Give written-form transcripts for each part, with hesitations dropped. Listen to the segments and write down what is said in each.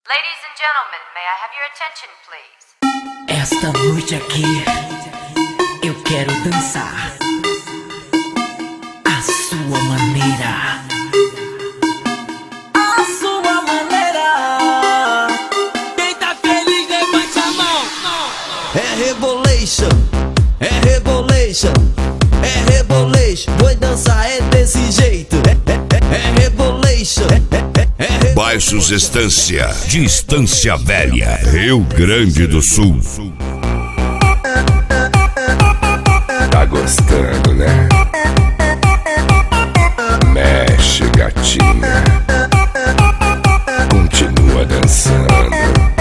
Ladies and gentlemen, may I have your attention, please? Esta noite aqui eu quero dançar a sua maneira. A sua maneira. Quem tá feliz levante a mão. É rebolation, é rebolation, é rebolation. Vou dançar é desse jeito. É rebolation. Baixos Estância, de Estância Velha, Rio Grande do Sul. Tá gostando, né? Mexe, gatinha. Continua dançando.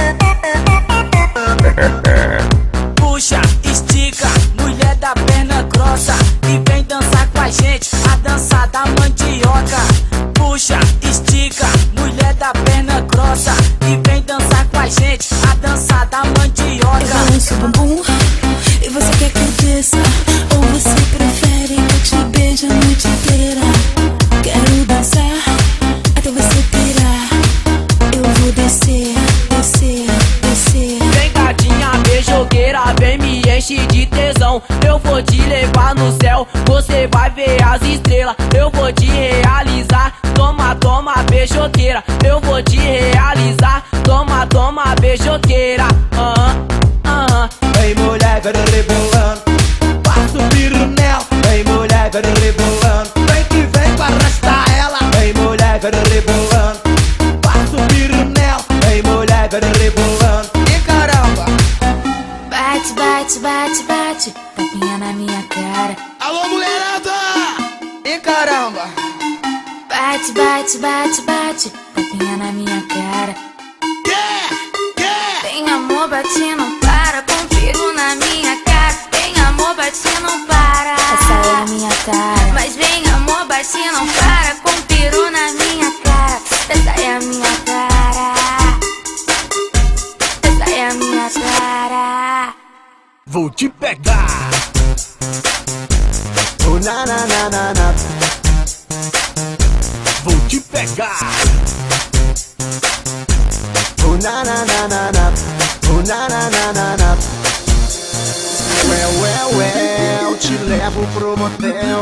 Puxa, estica, mulher da perna grossa, e vem dançar com a gente, a dança da mandioca. Puxa, estica, mulher da perna grossa, e vem dançar com a gente, a dança da mandioca. Eu balanço o bumbum e você quer que eu desça, ou você prefere que eu te beije a noite inteira? Quero dançar até você pirar. Eu vou descer, descer, descer. Vem gatinha beijoqueira, vem me enche de tesão. Eu vou te levar no céu, você vai ver as estrelas. Eu vou te realizar, toma, toma beijoqueira. Eu vou te realizar, toma, toma beijoqueira. Vem mulher, vai rebolando, passa o pirunel. Vem mulher, vai rebolando, vem que vem pra arrastar ela. Vem mulher, vai rebolando, passa o pirunel. Vem mulher, vai rebolando. E caramba! Bate, bate, bate, bate, tapinha na minha cara. Alô, mulherada! E caramba! Bate, bate, bate, bate, tapinha na minha cara. Tem amor, bate, não para, com peru na minha cara. Tem amor, bate, não para. Essa é a minha cara. Mas vem amor, bate, não para, com peru na minha cara. Essa é a minha cara. Essa é a minha cara. Vou te pegar. Oh, na na na na na. Vou te pegar. Oh, na na na na na. Oh, na na na na na. Well, te levo pro motel.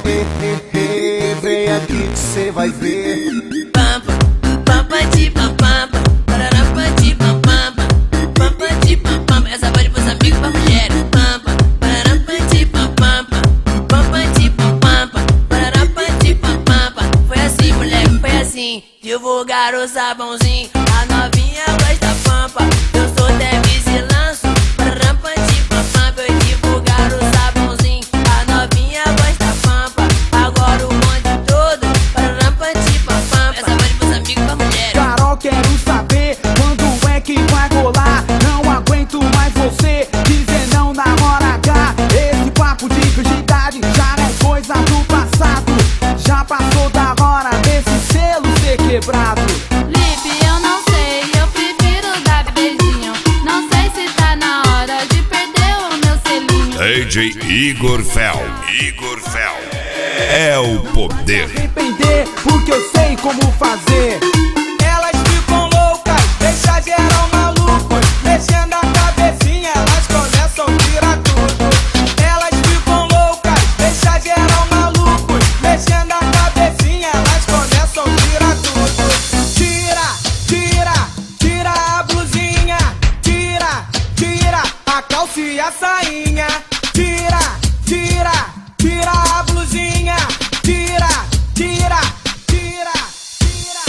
Vem aqui que cê vai ver. Pampa, pampa de pampampa, pararapa de pampampa, pampa de pampampa. Essa vai pros amigos, pra mulher. Pampa, pararapa de pampampa, pampa de pampampa, pararapa de pampampa. Foi assim, moleque, foi assim. Divulgar o sabãozinho, a novinha gosta pampa. Eu sou Demis e lanço, pararapa de pampampa. Eu divulgar o sabãozinho, a novinha gosta pampa. Agora o bonde todo, pararapa de pampampa. Essa vai pros amigos, pra mulher. Carol, quero saber quando é que vai rolar. Não aguento mais você dizer não na hora H. Esse papo de virgindade já é coisa do passado. Já passou da hora desse selo ser quebrado. Lipe, eu não sei, eu prefiro dar beijinho. Não sei se tá na hora de perder o meu selinho. DJ Igor Fel. Igor Fel. É o poder. Arrepender porque eu sei como fazer. Elas ficam loucas, deixa geral maluco. Mexendo a cabecinha, elas começam a tirar tudo. Elas ficam loucas, deixa geral maluco. Mexendo a cabecinha, elas começam a tirar tudo. Tira, tira, tira a blusinha. Tira, tira a calça e a sainha. Tira, tira, tira a blusinha. Tira, tira, tira, tira.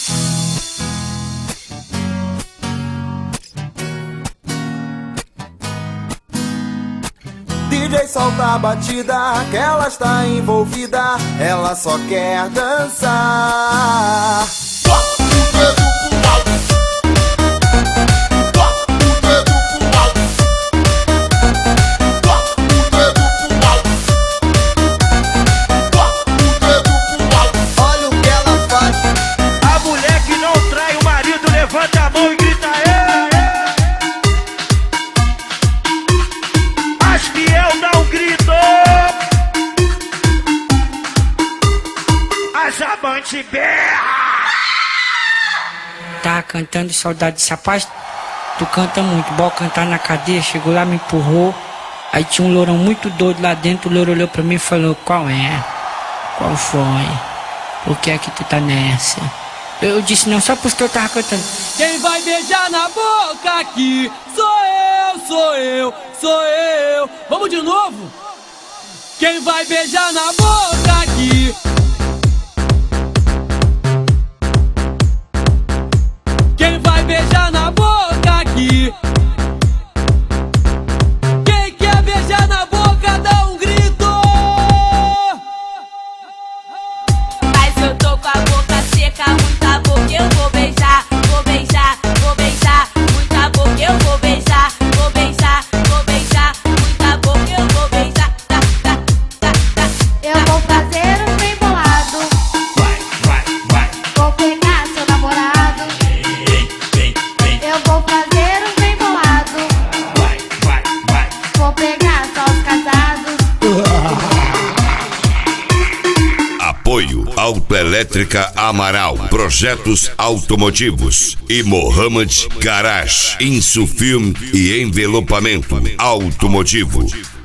DJ solta a batida, que ela está envolvida. Ela só quer dançar. Olha o que ela faz. A mulher que não trai o marido, levanta a mão e grita As fiel dá um grito. As amante berra. Taca cantando Saudade desse rapaz. Tu canta muito, bora cantar na cadeia. Chegou lá, me empurrou. Aí tinha um lourão muito doido lá dentro. O louro olhou pra mim e falou: qual é? Qual foi? Por que é que tu tá nessa? Eu disse não, só porque eu tava cantando. Quem vai beijar na boca aqui sou eu, sou eu, sou eu. Vamos de novo? Quem vai beijar na boca aqui? Quem vai beijar na boca aqui? Quem quer beijar na boca dá um grito. Mas eu tô com a boca seca, muita boca eu vou beijar, vou beijar, vou beijar, muita boca eu vou beijar, vou beijar, vou beijar, muita boca eu vou beijar. Tá, tá, tá, tá. Eu vou fazer um bem bolado. Vou pegar seu namorado. Eu vou fazer um bem bolado. Vou pegar só os casados. Apoio Autoelétrica Amaral, Projetos Automotivos e Mohammed Garage, Insufilme e Envelopamento Automotivo.